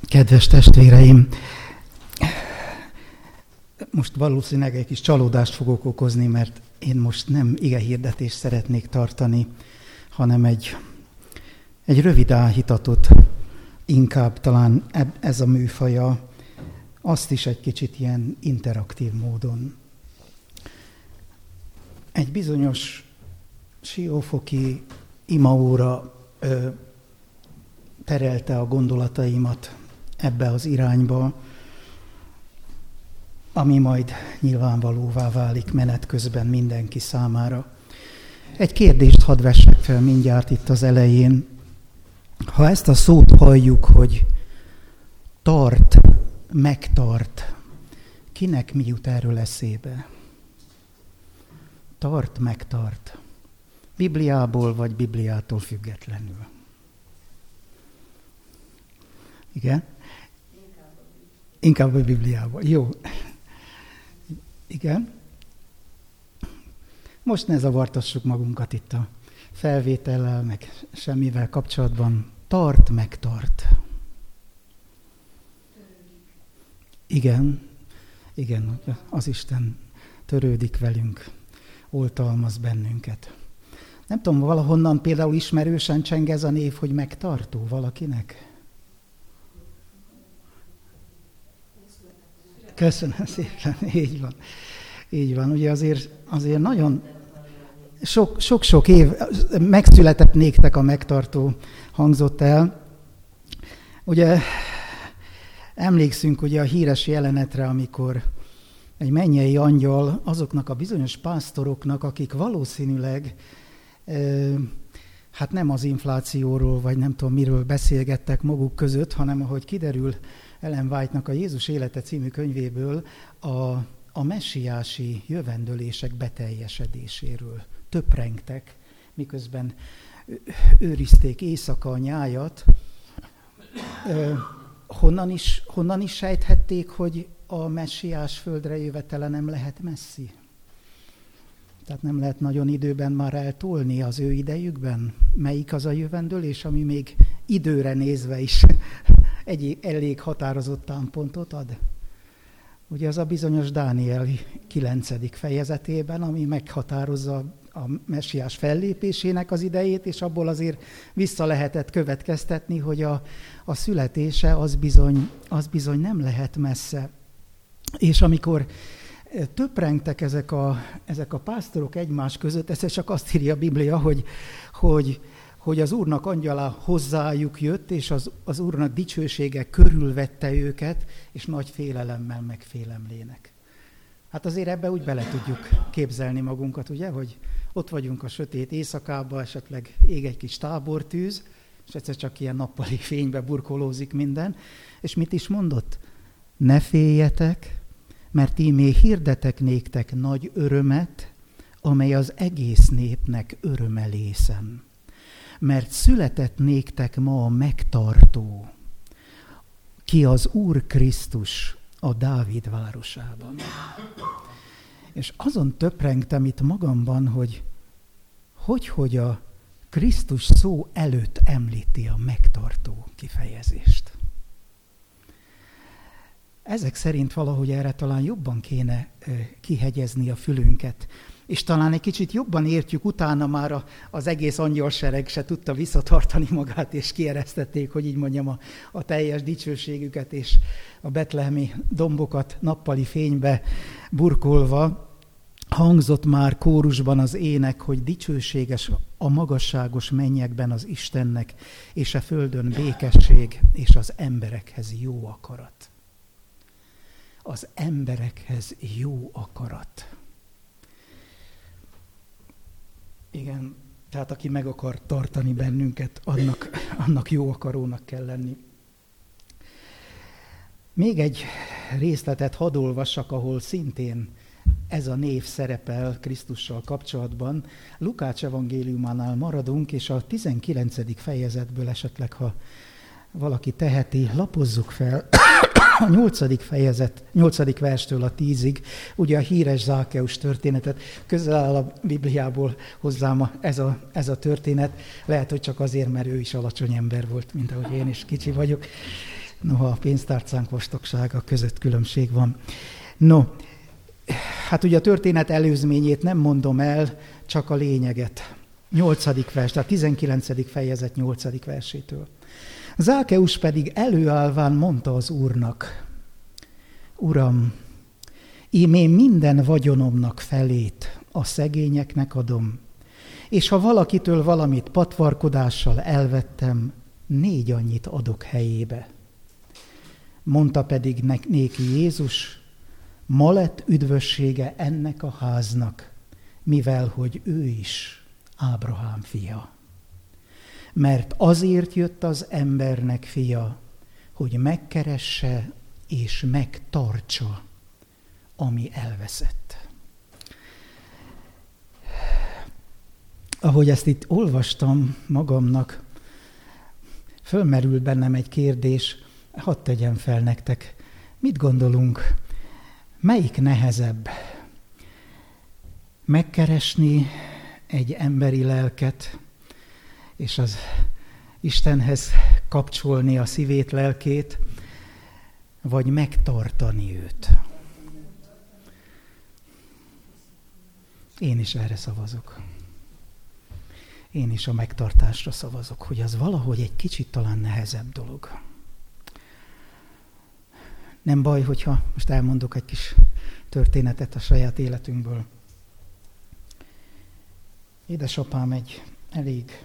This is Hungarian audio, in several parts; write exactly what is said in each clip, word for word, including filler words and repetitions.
Kedves testvéreim, most valószínűleg egy kis csalódást fogok okozni, mert én most nem igehirdetést szeretnék tartani, hanem egy, egy rövid áhítatot, inkább talán ez a műfaja, azt is egy kicsit ilyen interaktív módon. Egy bizonyos siófoki imaóra ö, terelte a gondolataimat ebbe az irányba, ami majd nyilvánvalóvá válik menet közben mindenki számára. Egy kérdést hadd vessek fel mindjárt itt az elején. Ha ezt a szót halljuk, hogy tart, megtart, kinek mi jut erről eszébe? Tart, megtart. Bibliából vagy Bibliától függetlenül. Igen? Inkább a Bibliából. Jó. Igen. Most ne zavartassuk magunkat itt a felvétellel, meg semmivel kapcsolatban. Tart, megtart. Igen. Igen, az Isten törődik velünk, oltalmaz bennünket. Nem tudom, valahonnan például ismerősen cseng ez a név, hogy megtartó valakinek? Köszönöm szépen, így van. Így van, ugye azért, azért nagyon sok, sok-sok év, megszületett néktek a megtartó, hangzott el. Ugye emlékszünk ugye a híres jelenetre, amikor egy mennyei angyal azoknak a bizonyos pásztoroknak, akik valószínűleg hát nem az inflációról, vagy nem tudom miről beszélgettek maguk között, hanem ahogy kiderül Ellen White-nak a Jézus élete című könyvéből a, a messiási jövendőlések beteljesedéséről. Töprengtek, miközben őrizték éjszaka a nyájat. Honnan is, honnan is sejthették, hogy a messiás földre jövetele nem lehet messzi? Tehát nem lehet nagyon időben már eltolni az ő idejükben? Melyik az a jövendőlés, ami még időre nézve is egy elég határozott támpontot ad? Ugye az a bizonyos Dániel kilencedik fejezetében, ami meghatározza a messiás fellépésének az idejét, és abból azért vissza lehetett következtetni, hogy a, a születése az bizony, az bizony nem lehet messze. És amikor töprengtek ezek a, ezek a pásztorok egymás között, ez csak azt írja a Biblia, hogy, hogy, hogy az Úrnak angyala hozzájuk jött, és az, az Úrnak dicsősége körülvette őket, és nagy félelemmel megfélemlének. Hát azért ebbe úgy bele tudjuk képzelni magunkat, ugye, hogy ott vagyunk a sötét éjszakában, esetleg ég egy kis tábortűz, és egyszer csak ilyen nappali fénybe burkolózik minden, és mit is mondott? Ne féljetek, mert ímé hirdetek néktek nagy örömet, amely az egész népnek örömelészen. Mert született néktek ma a megtartó, ki az Úr Krisztus a Dávid városában. És azon töprengtem itt magamban, hogy hogy, hogy a Krisztus szó előtt említi a megtartó kifejezést. Ezek szerint valahogy erre talán jobban kéne kihegyezni a fülünket. És talán egy kicsit jobban értjük, utána már az egész angyalsereg se tudta visszatartani magát, és kieresztették, hogy így mondjam, a, a teljes dicsőségüket és a betlehemi dombokat nappali fénybe burkolva. Hangzott már kórusban az ének, hogy dicsőséges a magasságos mennyekben az Istennek, és a földön békesség, és az emberekhez jó akarat. Az emberekhez jó akarat. Igen, tehát aki meg akar tartani bennünket, annak, annak jó akarónak kell lenni. Még egy részletet hadd olvassak, ahol szintén ez a név szerepel Krisztussal kapcsolatban. Lukács evangéliumánál maradunk, és a tizenkilencedik fejezetből esetleg, ha valaki teheti, lapozzuk fel a nyolcadik fejezet, nyolcadik verstől a tízig, ugye a híres Zákeus történetet, közel áll a Bibliából hozzám ez a, ez a történet, lehet, hogy csak azért, mert ő is alacsony ember volt, mint ahogy én is kicsi vagyok. Noha a pénztárcánk vastagsága között különbség van. No, hát ugye a történet előzményét nem mondom el, csak a lényeget. Nyolcadik vers, tehát tizenkilencedik fejezet nyolcadik versétől. Zákkeus pedig előállván mondta az Úrnak: Uram, ím én minden vagyonomnak felét a szegényeknek adom, és ha valakitől valamit patvarkodással elvettem, négy annyit adok helyébe. Mondta pedig néki Jézus: ma lett üdvössége ennek a háznak, mivel hogy ő is Ábrahám fia. Mert azért jött az embernek fia, hogy megkeresse és megtartsa, ami elveszett. Ahogy ezt itt olvastam magamnak, fölmerült bennem egy kérdés, hadd tegyem fel nektek. Mit gondolunk, melyik nehezebb? Megkeresni egy emberi lelket, és az Istenhez kapcsolni a szívét, lelkét, vagy megtartani őt? Én is erre szavazok. Én is a megtartásra szavazok, hogy az valahogy egy kicsit talán nehezebb dolog. Nem baj, hogyha most elmondok egy kis történetet a saját életünkből. Édesapám egy elég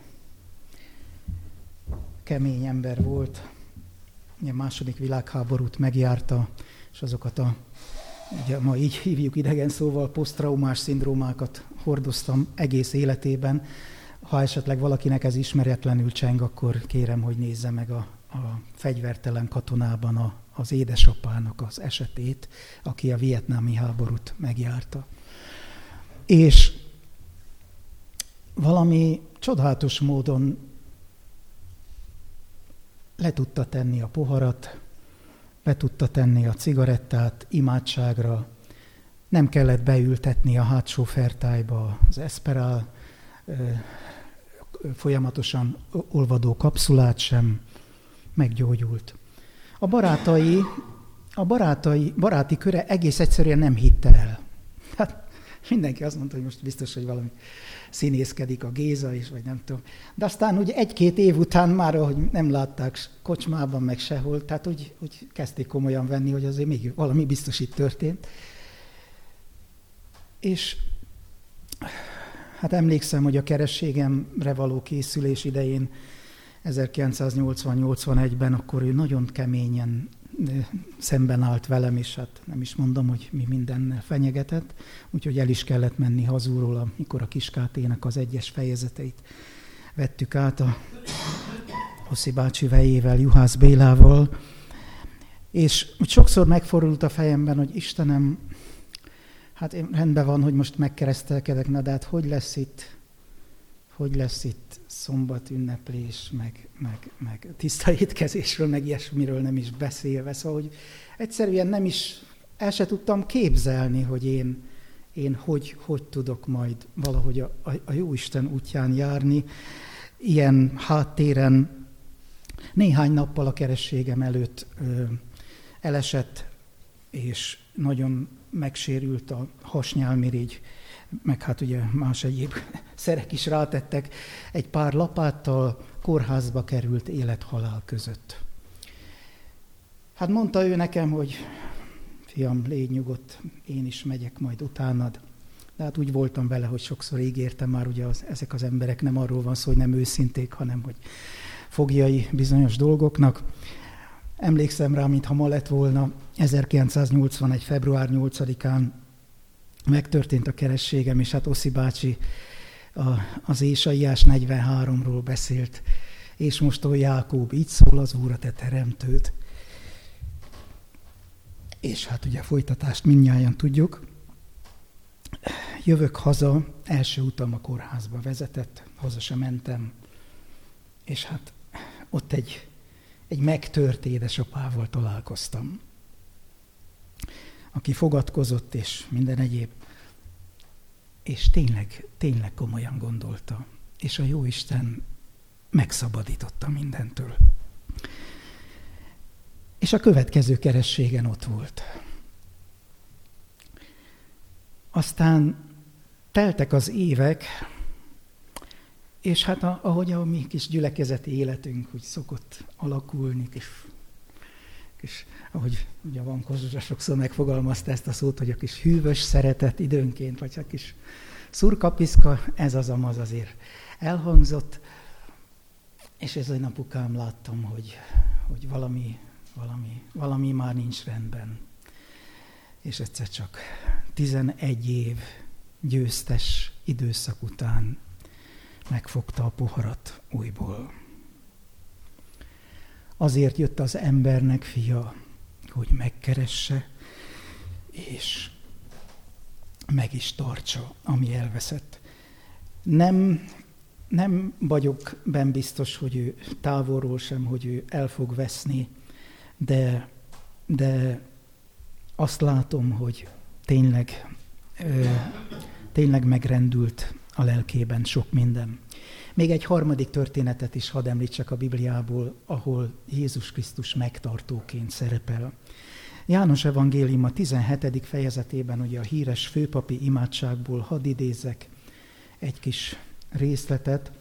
kemény ember volt. A második világháborút megjárta, és azokat a, ugye ma így hívjuk idegen szóval, posztraumás szindrómákat hordoztam egész életében. Ha esetleg valakinek ez ismeretlenül cseng, akkor kérem, hogy nézze meg a, a fegyvertelen katonában a, az édesapának az esetét, aki a vietnámi háborút megjárta. És valami csodálatos módon le tudta tenni a poharat, be tudta tenni a cigarettát imádságra, nem kellett beültetni a hátsó fertályba az Esperál folyamatosan olvadó kapszulát sem, meggyógyult. A barátai, a barátai, baráti köre egész egyszerűen nem hitte el. Hát mindenki azt mondta, hogy most biztos, hogy valami színészkedik a Géza is, vagy nem tudom. De aztán ugye egy-két év után már, ahogy nem látták kocsmában, meg sehol, tehát úgy, úgy kezdték komolyan venni, hogy azért még valami biztos itt történt. És hát emlékszem, hogy a kerességemre való készülés idején ezerkilencszáznyolcvan-nyolcvanegyben akkor ő nagyon keményen szemben állt velem, és hát nem is mondom, hogy mi mindennel fenyegetett, úgyhogy el is kellett menni hazulról, amikor a Kiskátének az egyes fejezeteit vettük át a Oszi bácsi vejével, Juhász Bélával, és úgy sokszor megfordult a fejemben, hogy Istenem, hát én, rendben van, hogy most megkeresztelkedek, na de hát hogy lesz itt, hogy lesz itt szombat ünneplés, meg, meg, meg tiszta étkezésről, meg ilyesmiről nem is beszélve. Szóval, hogy egyszerűen nem is, el se tudtam képzelni, hogy én, én hogy, hogy tudok majd valahogy a, a, a Jóisten útján járni. Ilyen háttéren néhány nappal a kerességem előtt ö, elesett, és nagyon megsérült a hasnyálmirigy, meg hát ugye más egyéb szerek is rátettek, egy pár lapáttal kórházba került élet-halál között. Hát mondta ő nekem, hogy fiam, légy nyugodt, én is megyek majd utánad. De hát úgy voltam vele, hogy sokszor ígértem már, ugye az, ezek az emberek nem arról van szó, hogy nem őszinték, hanem hogy fogjai bizonyos dolgoknak. Emlékszem rá, mintha ma lett volna, ezerkilencszáznyolcvanegy. február nyolcadikán megtörtént a kerességem, és hát Oszi bácsi a, az Ésaiás negyvenháromról beszélt, és most ó Jákób, így szól az Úr, a te teremtőd. És hát ugye a folytatást mindnyájan tudjuk. Jövök haza, első utam a kórházba vezetett, haza sem mentem, és hát ott egy, egy megtört édesapával találkoztam, aki fogadkozott, és minden egyéb, és tényleg, tényleg komolyan gondolta, és a Jóisten megszabadította mindentől. És a következő kerességen ott volt. Aztán teltek az évek, és hát ahogy a mi kis gyülekezeti életünk úgy szokott alakulni, kis, kis ahogy ugye a Vankozsra sokszor megfogalmazta ezt a szót, hogy a kis hűvös szeretet időnként, vagy a kis szurkapiszka, ez az amaz azért elhangzott, és ez egy apukám láttam, hogy, hogy valami, valami, valami már nincs rendben. És egyszer csak tizenegy év győztes időszak után megfogta a poharat újból. Azért jött az embernek fia, hogy megkeresse, és meg is tartsa, ami elveszett. Nem, nem vagyok benne biztos, hogy ő távolról sem, hogy ő el fog veszni, de, de azt látom, hogy tényleg, ö, tényleg megrendült a lelkében sok minden. Még egy harmadik történetet is hadd említsek a Bibliából, ahol Jézus Krisztus megtartóként szerepel. János evangélium a tizenhetedik fejezetében, ugye a híres főpapi imádságból hadd idézzek egy kis részletet,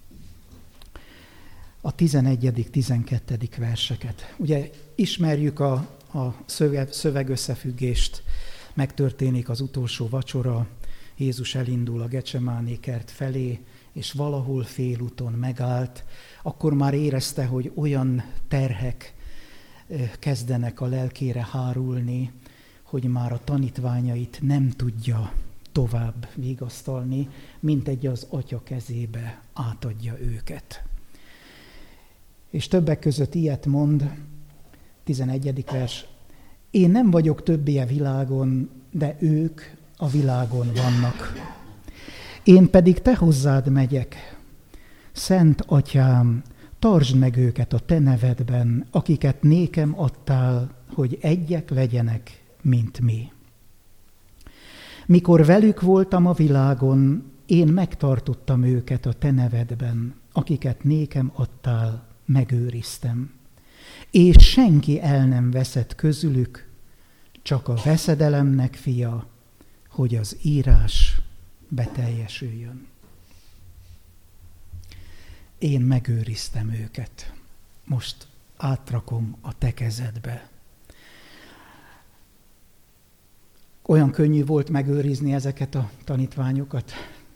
a tizenegyedik tizenkettedik verseket. Ugye ismerjük a, a szöveg, szövegösszefüggést, megtörténik az utolsó vacsora, Jézus elindul a Gecsemáné kert felé, és valahol félúton megállt, akkor már érezte, hogy olyan terhek kezdenek a lelkére hárulni, hogy már a tanítványait nem tudja tovább vigasztalni, mint egy az Atya kezébe átadja őket. És többek között ilyet mond, tizenegyedik vers, én nem vagyok többé a világon, de ők a világon vannak. Én pedig te hozzád megyek. Szent Atyám, tartsd meg őket a te nevedben, akiket nékem adtál, hogy egyek legyenek, mint mi. Mikor velük voltam a világon, én megtartottam őket a te nevedben, akiket nékem adtál, megőriztem. És senki el nem veszett közülük, csak a veszedelemnek fia, hogy az írás beteljesüljön. Én megőriztem őket, most átrakom a te kezedbe. Olyan könnyű volt megőrizni ezeket a tanítványokat.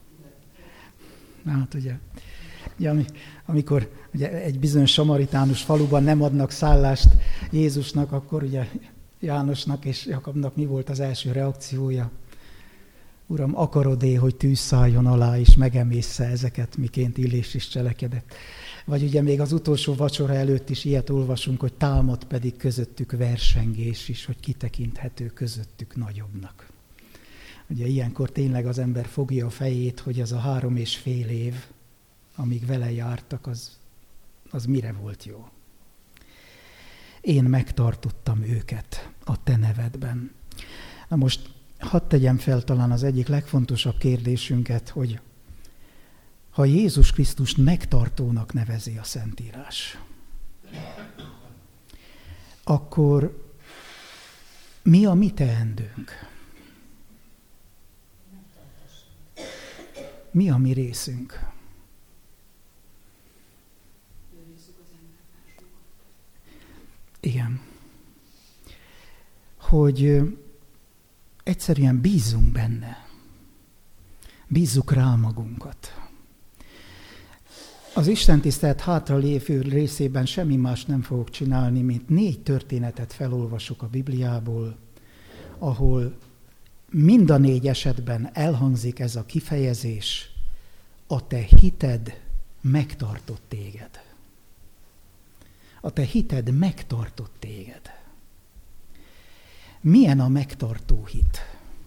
Hát ugye, ugye amikor ugye egy bizonyos samaritánus faluban nem adnak szállást Jézusnak, akkor ugye Jánosnak és Jakabnak mi volt az első reakciója? Uram, akarod-é, hogy tűz szálljon alá, és megemészze ezeket, miként Illés is cselekedett. Vagy ugye még az utolsó vacsora előtt is ilyet olvasunk, hogy támad pedig közöttük versengés is, hogy kitekinthető közöttük nagyobbnak. Ugye ilyenkor tényleg az ember fogja a fejét, hogy az a három és fél év, amíg vele jártak, az, az mire volt jó. Én megtartottam őket a te nevedben. Na most hadd tegyem fel talán az egyik legfontosabb kérdésünket, hogy ha Jézus Krisztust megtartónak nevezi a Szentírás, akkor mi a mi teendőnk? Mi a mi részünk? Igen. Hogy egyszerűen bízzunk benne. Bízzuk rá magunkat. Az istentisztelet hátralévő részében semmi más nem fogok csinálni, mint négy történetet felolvasok a Bibliából, ahol mind a négy esetben elhangzik ez a kifejezés, a te hited megtartott téged. A te hited megtartott téged. Milyen a megtartó hit?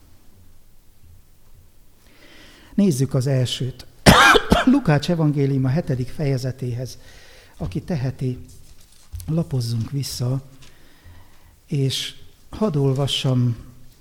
Nézzük az elsőt. Lukács evangélium a hetedik fejezetéhez, aki teheti, lapozzunk vissza, és hadd olvassam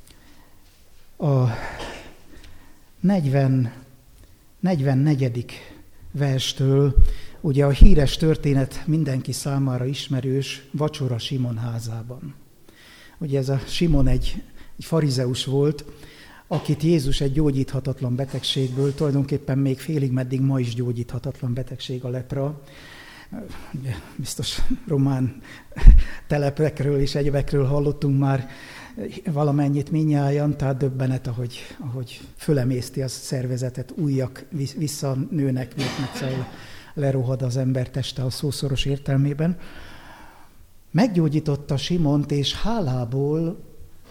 a negyven, negyvennegyedik verstől, Ugye a híres történet mindenki számára ismerős, vacsora Simon házában. Ugye ez a Simon egy, egy farizeus volt, akit Jézus egy gyógyíthatatlan betegségből, tulajdonképpen még félig meddig ma is gyógyíthatatlan betegség a lepra. Ugye, biztos román telepekről és egyebekről hallottunk már valamennyit mindnyájan, tehát döbbenet, ahogy, ahogy fölemészti a szervezetet, ujjak visszanőnek, meg lerohad az ember teste a szószoros értelmében. Meggyógyította Simont, és hálából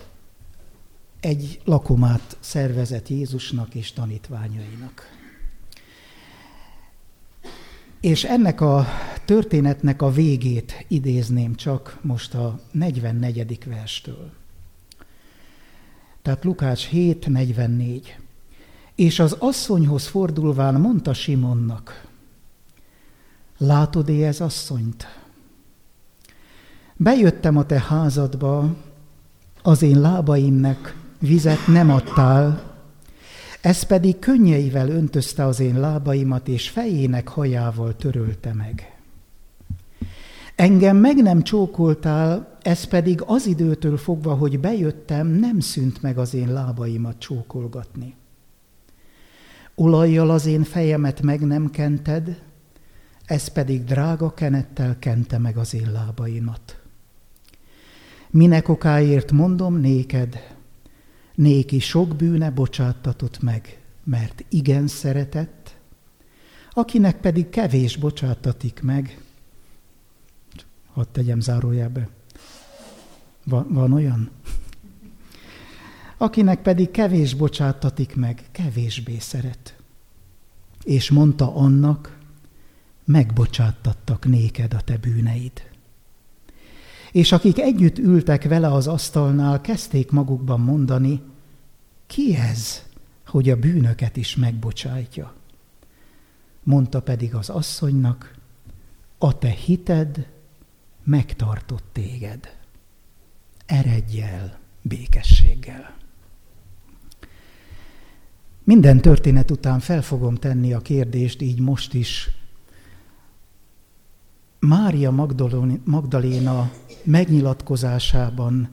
egy lakomát szervezett Jézusnak és tanítványainak. És ennek a történetnek a végét idézném csak most a negyvennegyedik verstől. Tehát Lukács hét negyvennégy. És az asszonyhoz fordulván mondta Simonnak: látod-e ez asszonyt? Bejöttem a te házadba, az én lábaimnak vizet nem adtál, ez pedig könnyeivel öntözte az én lábaimat, és fejének hajával törölte meg. Engem meg nem csókoltál, ez pedig az időtől fogva, hogy bejöttem, nem szűnt meg az én lábaimat csókolgatni. Olajjal az én fejemet meg nem kented, ez pedig drága kenettel kente meg az én lábaimat. Minek okáért mondom néked, néki sok bűne bocsáttatott meg, mert igen szeretett, akinek pedig kevés bocsáttatik meg. Hadd tegyem zárójelbe. Van, van olyan? Akinek pedig kevés bocsáttatik meg, kevésbé szeret. És mondta annak, megbocsáttattak néked a te bűneid. És akik együtt ültek vele az asztalnál, kezdték magukban mondani, ki ez, hogy a bűnöket is megbocsájtja? Mondta pedig az asszonynak, a te hited megtartott téged. Eredj el békességgel. Minden történet után fel fogom tenni a kérdést, így most is. Mária Magdaléna megnyilatkozásában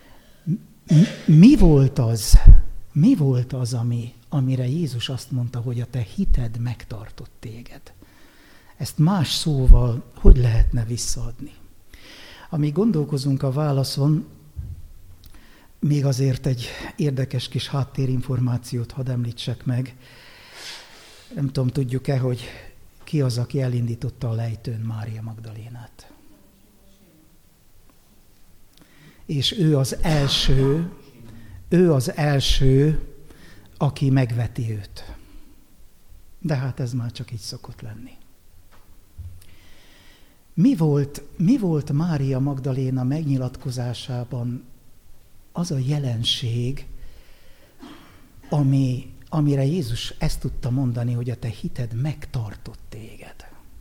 mi volt az, mi volt az, ami, amire Jézus azt mondta, hogy a te hited megtartott téged? Ezt más szóval hogy lehetne visszaadni? Amíg gondolkozunk a válaszon, még azért egy érdekes kis háttérinformációt hadd említsek meg. Nem tudom, tudjuk-e, hogy ki az, aki elindította a lejtőn Mária Magdalénát. És ő az első, ő az első, aki megveti őt. De hát ez már csak így szokott lenni. Mi volt, mi volt Mária Magdaléna megnyilatkozásában az a jelenség, ami, amire Jézus ezt tudta mondani, hogy a te hited megtartott téged?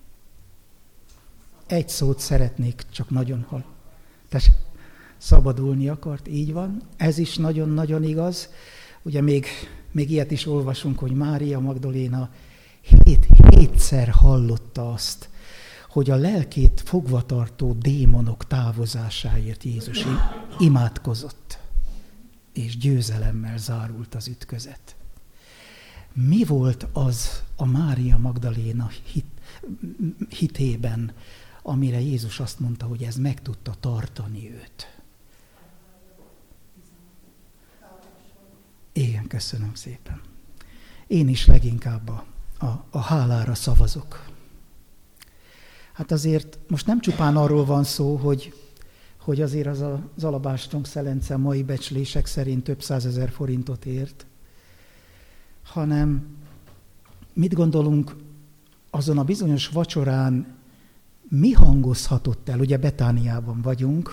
Egy szót szeretnék csak nagyon hall. Tessék, szabadulni akart, így van. Ez is nagyon-nagyon igaz. Ugye még, még ilyet is olvasunk, hogy Mária Magdaléna hét, hétszer hallotta azt, hogy a lelkét fogvatartó démonok távozásáért Jézus imádkozott, és győzelemmel zárult az ütközet. Mi volt az a Mária Magdaléna hit, hitében, amire Jézus azt mondta, hogy ez meg tudta tartani őt? Igen, köszönöm szépen. Én is leginkább a, a, a hálára szavazok. Hát azért most nem csupán arról van szó, hogy, hogy azért az az alabástrom szelence mai becslések szerint több százezer forintot ért, hanem mit gondolunk azon a bizonyos vacsorán, mi hangozhatott el? Ugye Betániában vagyunk,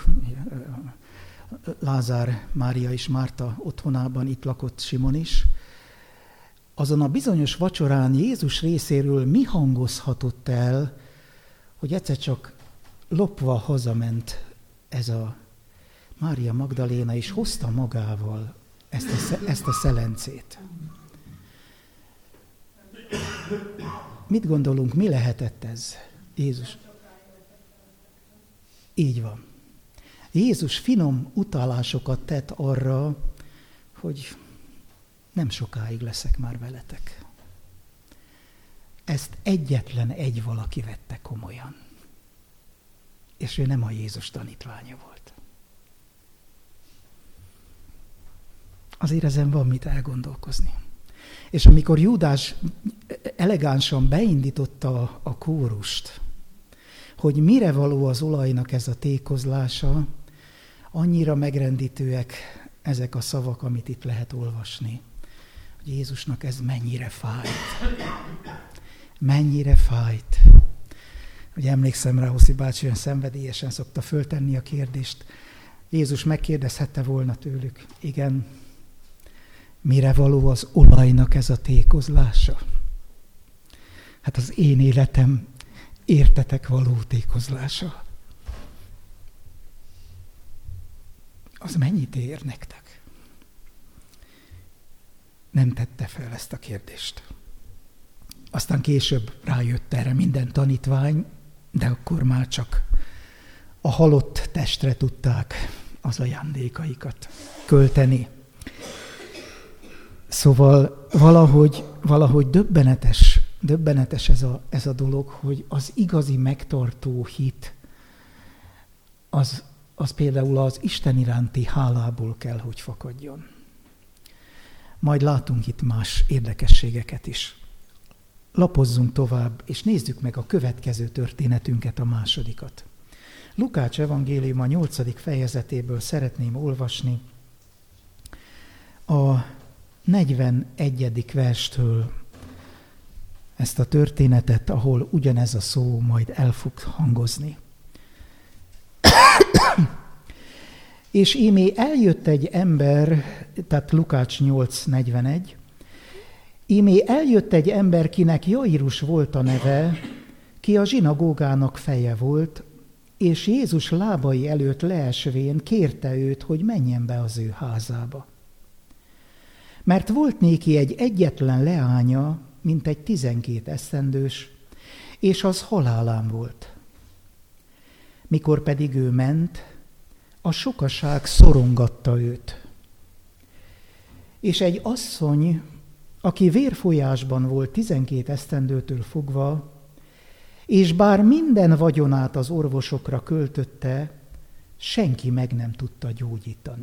Lázár, Mária és Márta otthonában, itt lakott Simon is. Azon a bizonyos vacsorán Jézus részéről mi hangozhatott el, hogy egyszer csak lopva hazament ez a Mária Magdaléna, és hozta magával ezt a, ezt a szelencét. Mit gondolunk, mi lehetett ez? Jézus. Így van. Jézus finom utalásokat tett arra, hogy nem sokáig leszek már veletek. Ezt egyetlen egy valaki vette komolyan. És ő nem a Jézus tanítványa volt. Azért ezen van mit elgondolkozni. És amikor Júdás elegánsan beindította a kórust, hogy mire való az olajnak ez a tékozlása, annyira megrendítőek ezek a szavak, amit itt lehet olvasni, hogy Jézusnak ez mennyire fájt. Mennyire fájt. Hogy emlékszem rá, Hoszi bácsi olyan szenvedélyesen szokta föltenni a kérdést. Jézus megkérdezhette volna tőlük, igen, mire való az olajnak ez a tékozlása? Hát az én életem értetek való tékozlása. Az mennyit ér nektek? Nem tette fel ezt a kérdést. Aztán később rájött erre minden tanítvány, de akkor már csak a halott testre tudták az ajándékaikat költeni. Szóval valahogy, valahogy döbbenetes, döbbenetes ez a, ez a dolog, hogy az igazi megtartó hit, az, az például az Isten iránti hálából kell, hogy fakadjon. Majd látunk itt más érdekességeket is. Lapozzunk tovább, és nézzük meg a következő történetünket, a másodikat. Lukács evangéliuma nyolcadik fejezetéből szeretném olvasni a negyvenegyedik verstől ezt a történetet, ahol ugyanez a szó majd el fog hangozni. És ímé eljött egy ember, tehát Lukács nyolc negyvenegy, ímé eljött egy ember, kinek Jairus volt a neve, ki a zsinagógának feje volt, és Jézus lábai előtt leesvén kérte őt, hogy menjen be az ő házába. Mert volt néki egy egyetlen leánya, mint egy tizenkét esztendős, és az halálán volt. Mikor pedig ő ment, a sokaság szorongatta őt. És egy asszony, aki vérfolyásban volt tizenkét esztendőtől fogva, és bár minden vagyonát az orvosokra költötte, senki meg nem tudta gyógyítani.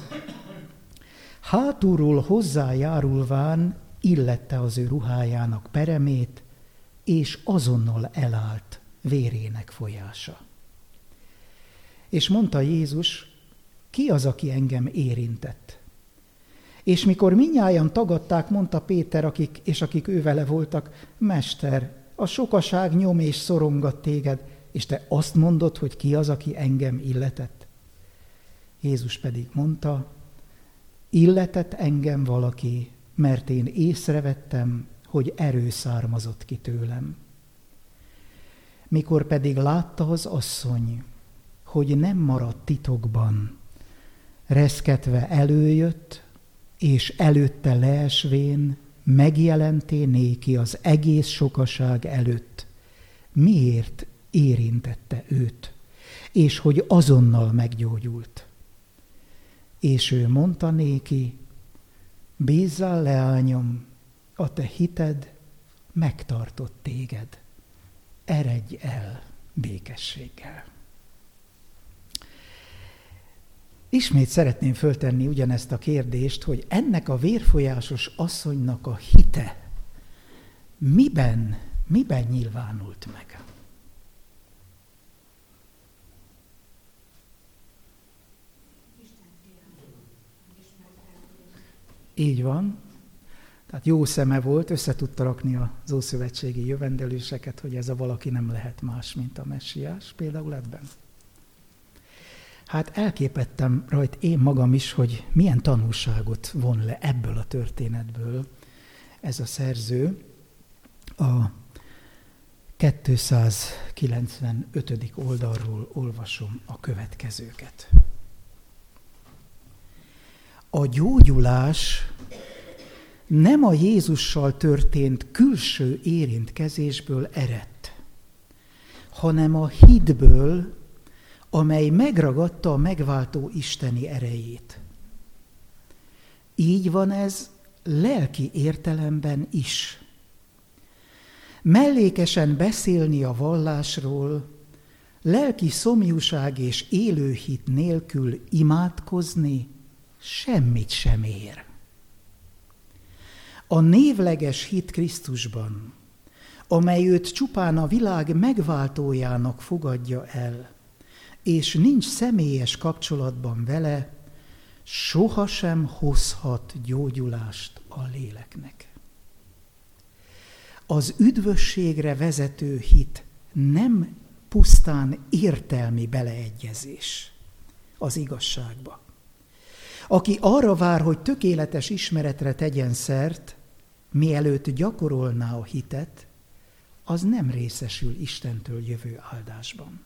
Hátulról hozzájárulván illette az ő ruhájának peremét, és azonnal elállt vérének folyása. És mondta Jézus, ki az, aki engem érintett? És mikor mindnyájan tagadták, mondta Péter, akik, és akik ő vele voltak, Mester, a sokaság nyom és szorongat téged, és te azt mondod, hogy ki az, aki engem illetett? Jézus pedig mondta, illetett engem valaki, mert én észrevettem, hogy erő származott ki tőlem. Mikor pedig látta az asszony, hogy nem maradt titokban, reszketve előjött, és előtte leesvén megjelenté néki az egész sokaság előtt, miért érintette őt, és hogy azonnal meggyógyult. És ő mondta néki, bízzál, leányom, a te hited megtartott téged, eredj el békességgel. Ismét szeretném föltenni ugyanezt a kérdést, hogy ennek a vérfolyásos asszonynak a hite miben, miben nyilvánult meg? Így van. Tehát jó szeme volt, össze tudta rakni az ószövetségi jövendeléseket, hogy ez a valaki nem lehet más, mint a messiás, például ebben. Hát elképettem rajt én magam is, hogy milyen tanulságot von le ebből a történetből ez a szerző. A kétszázkilencvenötödik oldalról olvasom a következőket. A gyógyulás nem a Jézussal történt külső érintkezésből eredt, hanem a hitből, amely megragadta a megváltó isteni erejét. Így van ez lelki értelemben is. Mellékesen beszélni a vallásról, lelki szomjúság és élő hit nélkül imádkozni semmit sem ér. A névleges hit Krisztusban, amely őt csupán a világ megváltójának fogadja el, és nincs személyes kapcsolatban vele, sohasem hozhat gyógyulást a léleknek. Az üdvösségre vezető hit nem pusztán értelmi beleegyezés az igazságba. Aki arra vár, hogy tökéletes ismeretre tegyen szert, mielőtt gyakorolná a hitet, az nem részesül Istentől jövő áldásban.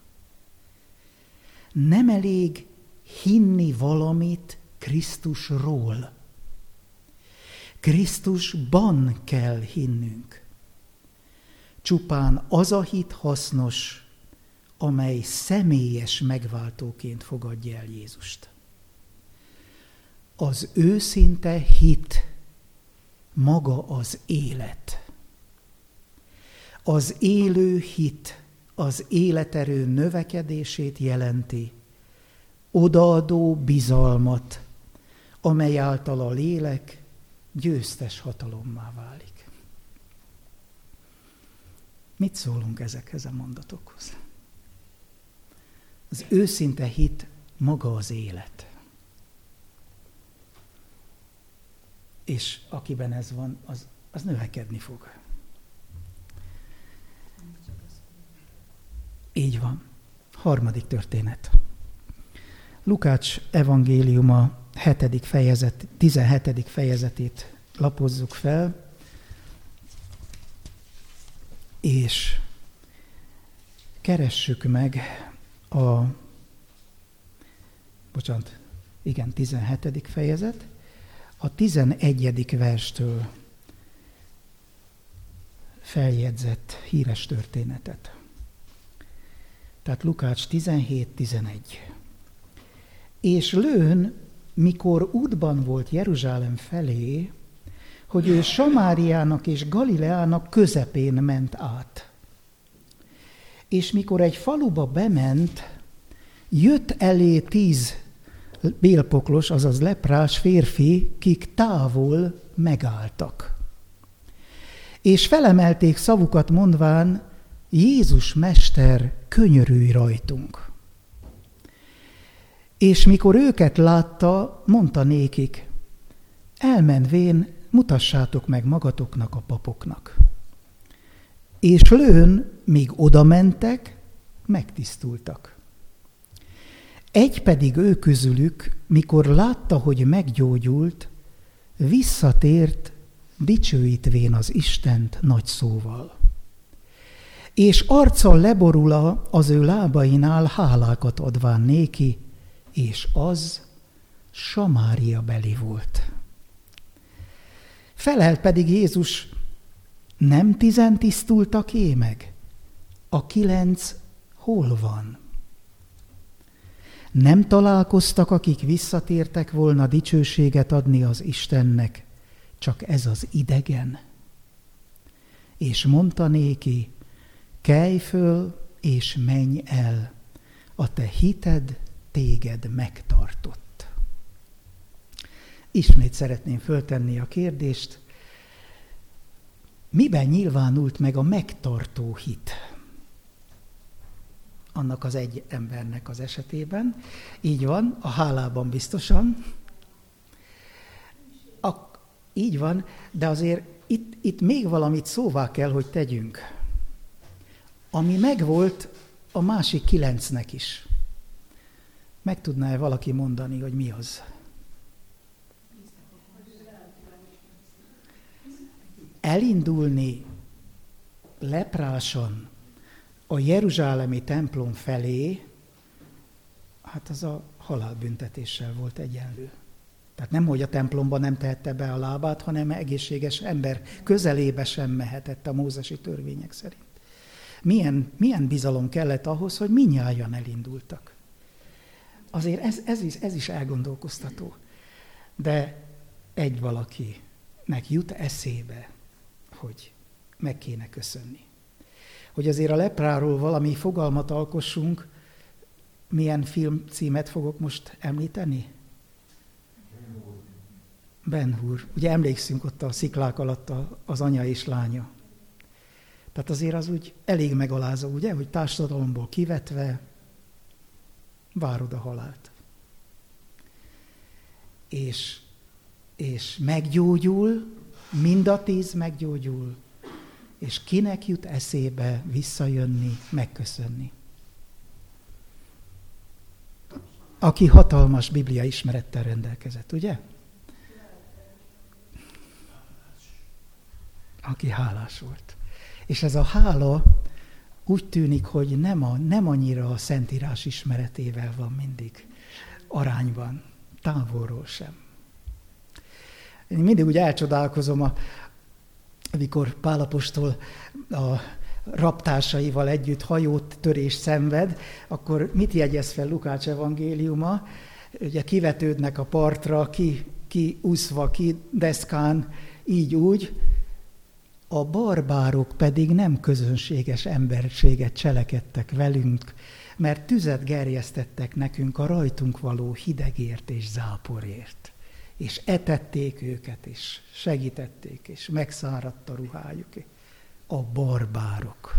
Nem elég hinni valamit Krisztusról. Krisztusban kell hinnünk. Csupán az a hit hasznos, amely személyes megváltóként fogadja el Jézust. Az őszinte hit maga az élet. Az élő hit az életerő növekedését jelenti, odaadó bizalmat, amely által a lélek győztes hatalommá válik. Mit szólunk ezekhez a mondatokhoz? Az őszinte hit maga az élet. És akiben ez van, az, az növekedni fog. Így van. Harmadik történet. Lukács evangéliuma hetedik fejezet, tizenhetedik fejezetét lapozzuk fel, és keressük meg a, bocsánat, igen, tizenhetedik fejezet, a tizenegyedik verstől feljegyzett híres történetet. Tehát Lukács tizenhét tizenegy. És lőn, mikor útban volt Jeruzsálem felé, hogy ő Samáriának és Galileának közepén ment át. És mikor egy faluba bement, jött elé tíz bélpoklos, azaz leprás férfi, kik távol megálltak. És felemelték szavukat mondván, Jézus Mester, könyörülj rajtunk. És mikor őket látta, mondta nékik, elmenvén mutassátok meg magatoknak a papoknak. És lőn, míg oda mentek, megtisztultak. Egy pedig ő közülük, mikor látta, hogy meggyógyult, visszatért, dicsőítvén az Istent nagy szóval. És arccal leborula az ő lábainál hálákat adván néki, és az Samária beli volt. Felelt pedig Jézus, nem tizen tisztultak-é meg? A kilenc hol van? Nem találkoztak, akik visszatértek volna dicsőséget adni az Istennek, csak ez az idegen? És mondta néki, kelj föl és menj el, a te hited téged megtartott. Ismét szeretném föltenni a kérdést, miben nyilvánult meg a megtartó hit? Annak az egy embernek az esetében. Így van, a hálában biztosan. A, így van, de azért itt, itt még valamit szóvá kell, hogy tegyünk. Ami megvolt a másik kilencnek is. Meg tudná-e valaki mondani, hogy mi az? Elindulni leprásan a jeruzsálemi templom felé, hát az a halálbüntetéssel volt egyenlő. Tehát nem, hogy a templomban nem tehette be a lábát, hanem egészséges ember közelébe sem mehetett a mózesi törvények szerint. Milyen, milyen bizalom kellett ahhoz, hogy mindnyájan elindultak. Azért ez, ez, is, ez is elgondolkoztató. De egy valakinek jut eszébe, hogy meg kéne köszönni. Hogy azért a lepráról valami fogalmat alkossunk, milyen film címet fogok most említeni? Ben-Hur. Ugye emlékszünk ott a sziklák alatt az anya és lánya. Tehát azért az úgy elég megalázó, ugye, hogy társadalomból kivetve várod a halált. És, és meggyógyul, mind a tíz meggyógyul, és kinek jut eszébe visszajönni, megköszönni. Aki hatalmas Biblia ismerettel rendelkezett, ugye? Aki hálás volt. És ez a hála úgy tűnik, hogy nem, a, nem annyira a Szentírás ismeretével van mindig arányban, távolról sem. Én mindig úgy elcsodálkozom, a, amikor Pál apostol a raptársaival együtt hajótörést szenved, akkor mit jegyez fel Lukács evangéliuma? Ugye kivetődnek a partra, ki, ki úszva, ki deszkán, így úgy, a barbárok pedig nem közönséges emberséget cselekedtek velünk, mert tüzet gerjesztettek nekünk a rajtunk való hidegért és záporért. És etették őket, és segítették, és megszáradt a ruhájuk. A barbárok.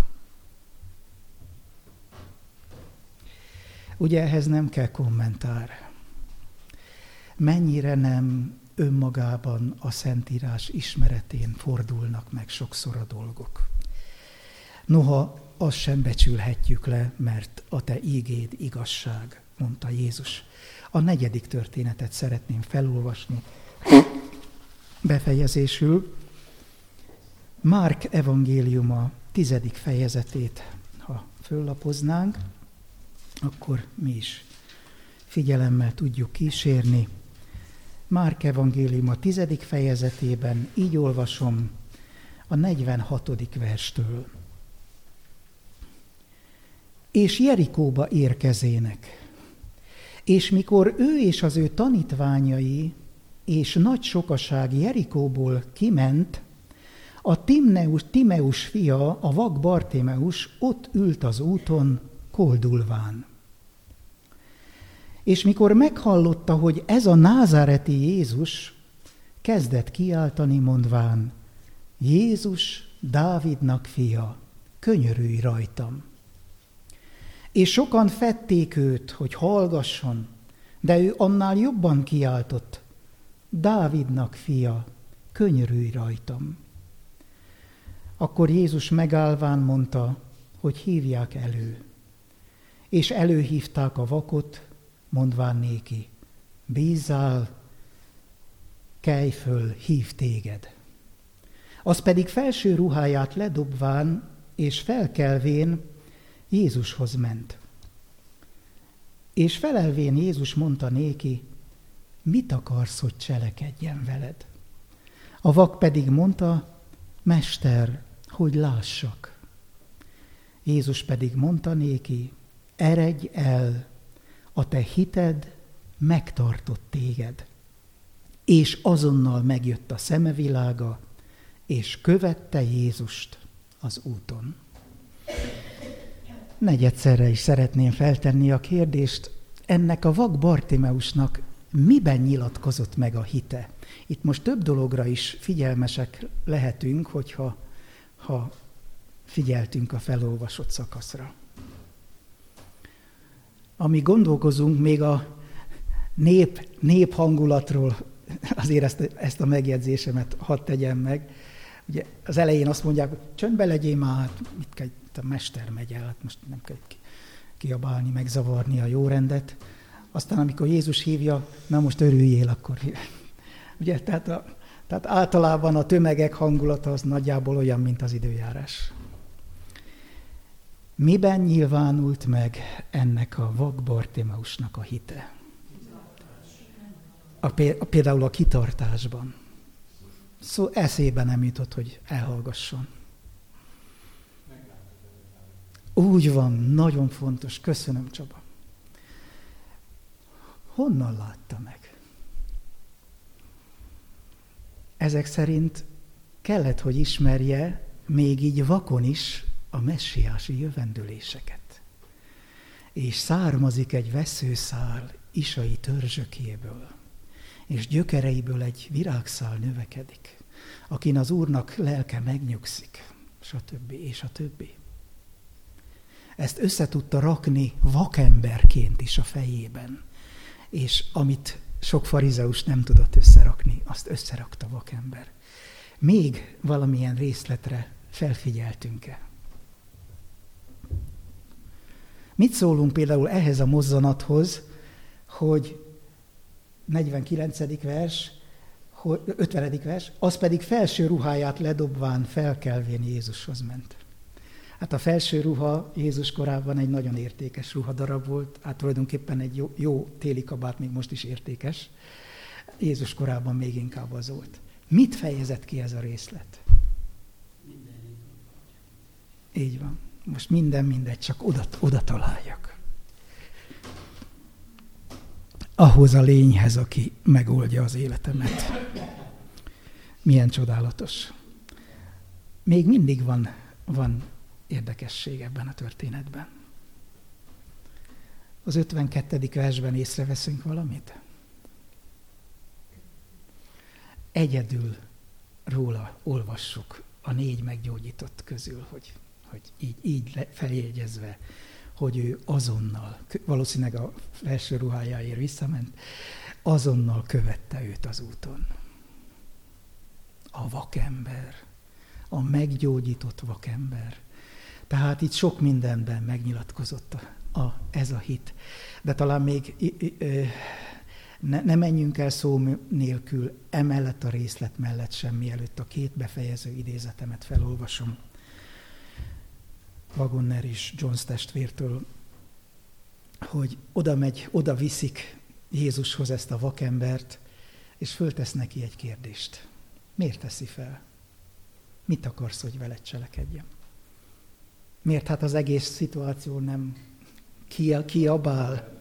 Ugye ehhez nem kell kommentár. Mennyire nem önmagában a Szentírás ismeretén fordulnak meg sokszor a dolgok. Noha azt sem becsülhetjük le, mert a te ígéd igazság, mondta Jézus. A negyedik történetet szeretném felolvasni. Befejezésül Márk evangéliuma tizedik fejezetét, ha föllapoznánk, akkor mi is figyelemmel tudjuk kísérni. Márk evangéliuma tizedik fejezetében így olvasom a negyvenhatodik verstől. És Jerikóba érkezének, és mikor ő és az ő tanítványai és nagy sokaság Jerikóból kiment, a Timeus, Timeus fia, a vak Bartimeus ott ült az úton, koldulván. És mikor meghallotta, hogy ez a názáreti Jézus, kezdett kiáltani, mondván, Jézus, Dávidnak fia, könyörülj rajtam. És sokan fedték őt, hogy hallgasson, de ő annál jobban kiáltott, Dávidnak fia, könyörülj rajtam. Akkor Jézus megállván mondta, hogy hívják elő. És előhívták a vakot, mondván néki, bízzál, kelj föl, hív téged. Az pedig felső ruháját ledobván és felkelvén Jézushoz ment. És felelvén Jézus mondta néki, mit akarsz, hogy cselekedjen veled? A vak pedig mondta, Mester, hogy lássak. Jézus pedig mondta néki, eredj el, a te hited megtartott téged. És azonnal megjött a szemevilága, és követte Jézust az úton. Negyedszerre is szeretném feltenni a kérdést, ennek a vak Bartimeusnak miben nyilatkozott meg a hite? Itt most több dologra is figyelmesek lehetünk, hogyha ha figyeltünk a felolvasott szakaszra. Amíg gondolkozunk még a nép, nép hangulatról, azért ezt, ezt a megjegyzésemet hadd tegyem meg. Ugye az elején azt mondják, hogy csöndbe legyél már, hát mit kell, itt a mester megy el, hát most nem kell kiabálni, megzavarni a jó rendet. Aztán amikor Jézus hívja, na most örüljél, akkor. Ugye, tehát, a, tehát általában a tömegek hangulata az nagyjából olyan, mint az időjárás. Miben nyilvánult meg ennek a vak Bartimeusnak a hite? A, például a kitartásban. Szó eszébe nem jutott, hogy elhallgasson. Úgy van, nagyon fontos. Köszönöm, Csaba. Honnan látta meg? Ezek szerint kellett, hogy ismerje még így vakon is a messiási jövendőléseket. És származik egy veszőszál Isai törzsökéből, és gyökereiből egy virágszál növekedik, akin az Úrnak lelke megnyugszik, stb. És a többi. Ezt össze tudta rakni vakemberként is a fejében, és amit sok farizeus nem tudott összerakni, azt összerakta vakember. Még valamilyen részletre felfigyeltünk-e? Mit szólunk például ehhez a mozzanathoz, hogy negyvenkilencedik vers, ötvenedik vers, az pedig felső ruháját ledobván felkelvén Jézushoz ment. Hát a felső ruha Jézus korában egy nagyon értékes ruhadarab volt, hát tulajdonképpen egy jó, jó téli kabát még most is értékes. Jézus korában még inkább az volt. Mit fejezett ki ez a részlet? Így van. Most minden mindegy, csak oda, oda találjak. Ahhoz a lényhez, aki megoldja az életemet. Milyen csodálatos. Még mindig van, van érdekesség ebben a történetben. Az ötvenkettedik versben észreveszünk valamit? Egyedül róla olvassuk a négy meggyógyított közül, hogy, hogy így, így feljegyezve, hogy ő azonnal, valószínűleg a felső ruhájáért visszament, azonnal követte őt az úton. A vakember, a meggyógyított vakember. Tehát itt sok mindenben megnyilatkozott a, a, ez a hit. De talán még ne, ne menjünk el szó nélkül emellett a részlet mellett sem, mielőtt a két befejező idézetemet felolvasom. Waggoner és Jones testvértől, hogy oda megy, oda viszik Jézushoz ezt a vakembert, és föltesz neki egy kérdést. Miért teszi fel? Mit akarsz, hogy veled cselekedjem? Miért hát az egész szituáció nem kiabál?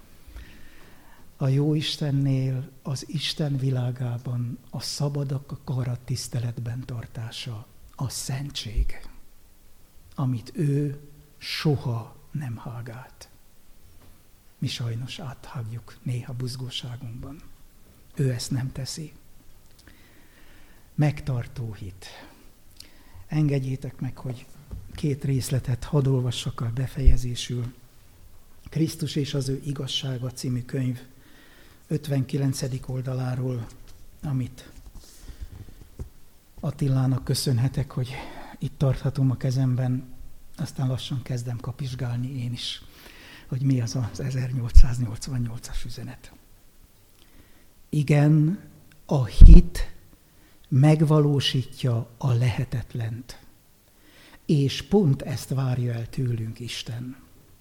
A jó Istennél, az Isten világában a szabad akarat tiszteletben tartása a szentség, amit ő soha nem hágált. Mi sajnos áthágjuk néha buzgóságunkban. Ő ezt nem teszi. Megtartó hit. Engedjétek meg, hogy két részletet hadd olvassak a befejezésül. Krisztus és az ő igazsága című könyv ötvenkilencedik oldaláról, amit Attilának köszönhetek, hogy itt tarthatom a kezemben, aztán lassan kezdem kapizsgálni én is, hogy mi az az ezernyolcszáznyolcvannyolcas üzenet. Igen, a hit megvalósítja a lehetetlent, és pont ezt várja el tőlünk Isten.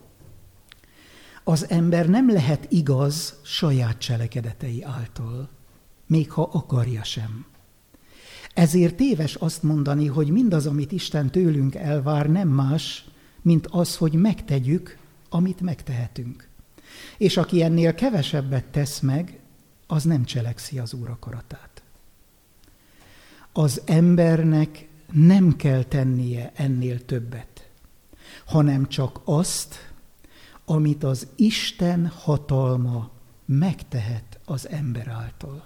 Az ember nem lehet igaz saját cselekedetei által, még ha akarja sem. Ezért téves azt mondani, hogy mindaz, amit Isten tőlünk elvár, nem más, mint az, hogy megtegyük, amit megtehetünk. És aki ennél kevesebbet tesz meg, az nem cselekszi az Úr akaratát. Az embernek nem kell tennie ennél többet, hanem csak azt, amit az Isten hatalma megtehet az ember által.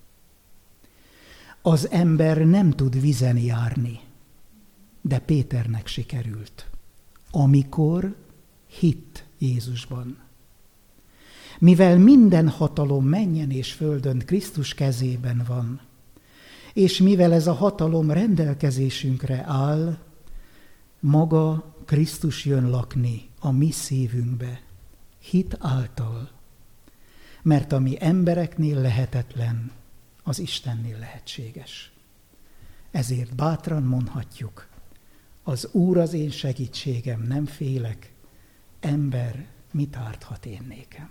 Az ember nem tud vizen járni, de Péternek sikerült, amikor hitt Jézusban. Mivel minden hatalom mennyen és földön Krisztus kezében van, és mivel ez a hatalom rendelkezésünkre áll, maga Krisztus jön lakni a mi szívünkbe, hit által, mert ami embereknél lehetetlen, az Istennél lehetséges. Ezért bátran mondhatjuk, az Úr az én segítségem, nem félek, ember mit árthat én nékem.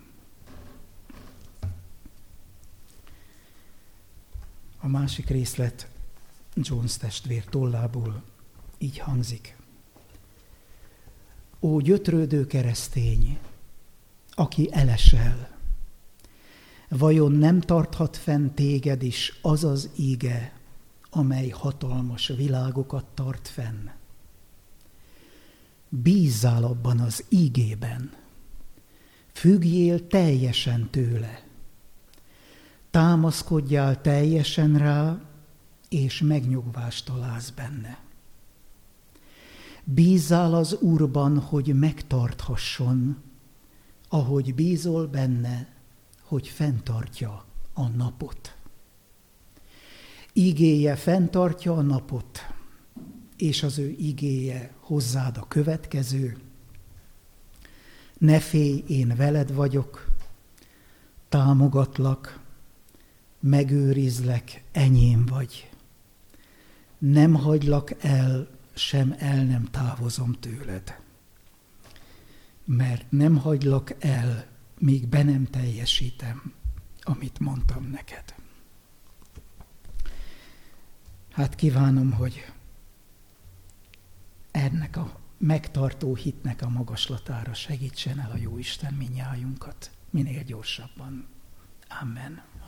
A másik részlet Jones testvér tollából így hangzik. Ó gyötrődő keresztény, aki elesel, vajon nem tarthat fenn téged is az az íge, amely hatalmas világokat tart fenn? Bízzál abban az ígében, függjél teljesen tőle, támaszkodjál teljesen rá, és megnyugvást találsz benne. Bízzál az Úrban, hogy megtarthasson, ahogy bízol benne, hogy fenntartja a napot. Igéje fenntartja a napot, és az ő igéje hozzád a következő. Ne félj, én veled vagyok, támogatlak, megőrizlek, enyém vagy. Nem hagylak el, sem el nem távozom tőled. Mert nem hagylak el, míg be nem teljesítem, amit mondtam neked. Hát kívánom, hogy ennek a megtartó hitnek a magaslatára segítsen el a Jóisten mindnyájunkat minél gyorsabban. Amen.